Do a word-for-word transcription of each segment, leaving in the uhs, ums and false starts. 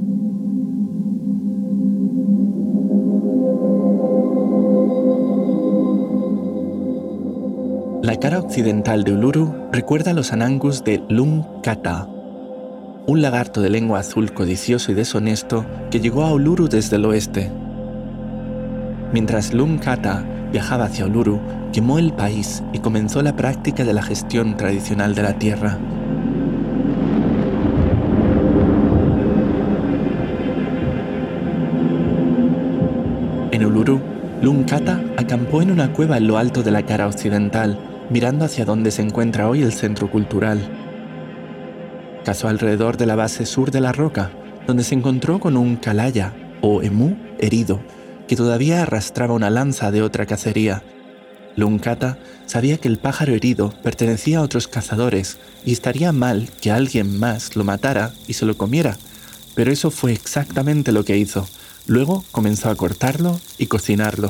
La cara occidental de Uluru recuerda a los Anangus de Lung-Kata, un lagarto de lengua azul codicioso y deshonesto que llegó a Uluru desde el oeste. Mientras Lung-Kata viajaba hacia Uluru, quemó el país y comenzó la práctica de la gestión tradicional de la tierra. En Uluru, Lung-Kata acampó en una cueva en lo alto de la cara occidental, mirando hacia donde se encuentra hoy el centro cultural. Cazó alrededor de la base sur de la roca, donde se encontró con un calaya, o emú, herido, que todavía arrastraba una lanza de otra cacería. Lung-Kata sabía que el pájaro herido pertenecía a otros cazadores y estaría mal que alguien más lo matara y se lo comiera, pero eso fue exactamente lo que hizo. Luego comenzó a cortarlo y cocinarlo.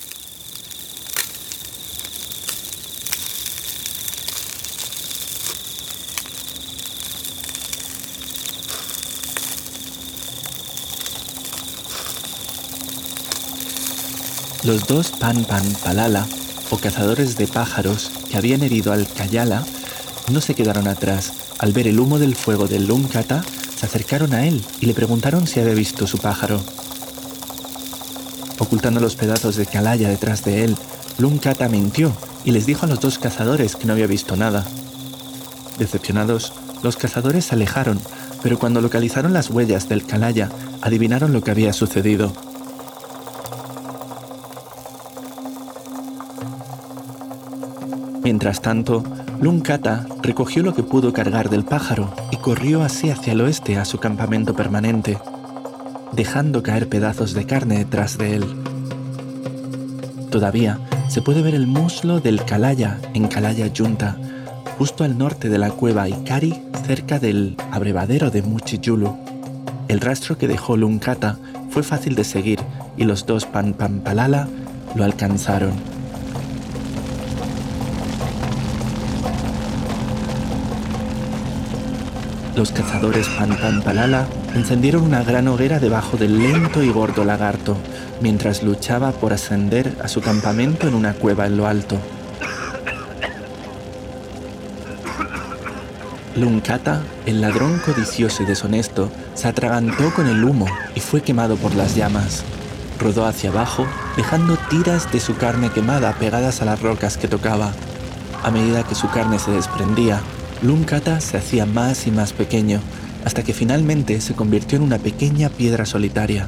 Los dos Pan Pan Palala, o cazadores de pájaros que habían herido al Kayala, no se quedaron atrás. Al ver el humo del fuego del Lung-Kata, se acercaron a él y le preguntaron si había visto su pájaro. Ocultando los pedazos de calaya detrás de él, Lung-Kata mintió y les dijo a los dos cazadores que no había visto nada. Decepcionados, los cazadores se alejaron, pero cuando localizaron las huellas del calaya, adivinaron lo que había sucedido. Mientras tanto, Lung-Kata recogió lo que pudo cargar del pájaro y corrió así hacia el oeste a su campamento permanente, dejando caer pedazos de carne detrás de él. Todavía se puede ver el muslo del calaya en Kalaya Yunta, justo al norte de la cueva Ikari, cerca del abrevadero de Muchiyulu. El rastro que dejó Lung-Kata fue fácil de seguir y los dos Pan Pan Palala lo alcanzaron. Los cazadores Pan Pan Palala encendieron una gran hoguera debajo del lento y gordo lagarto, mientras luchaba por ascender a su campamento en una cueva en lo alto. Lung-Kata, el ladrón codicioso y deshonesto, se atragantó con el humo y fue quemado por las llamas. Rodó hacia abajo, dejando tiras de su carne quemada pegadas a las rocas que tocaba. A medida que su carne se desprendía, Lung-Kata se hacía más y más pequeño, hasta que finalmente se convirtió en una pequeña piedra solitaria.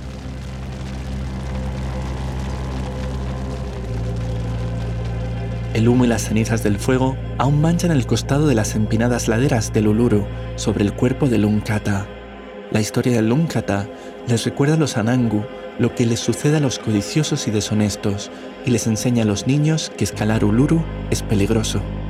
El humo y las cenizas del fuego aún manchan el costado de las empinadas laderas del Uluru sobre el cuerpo de Lung-Kata. La historia de Lung-Kata les recuerda a los Anangu lo que les sucede a los codiciosos y deshonestos, y les enseña a los niños que escalar Uluru es peligroso.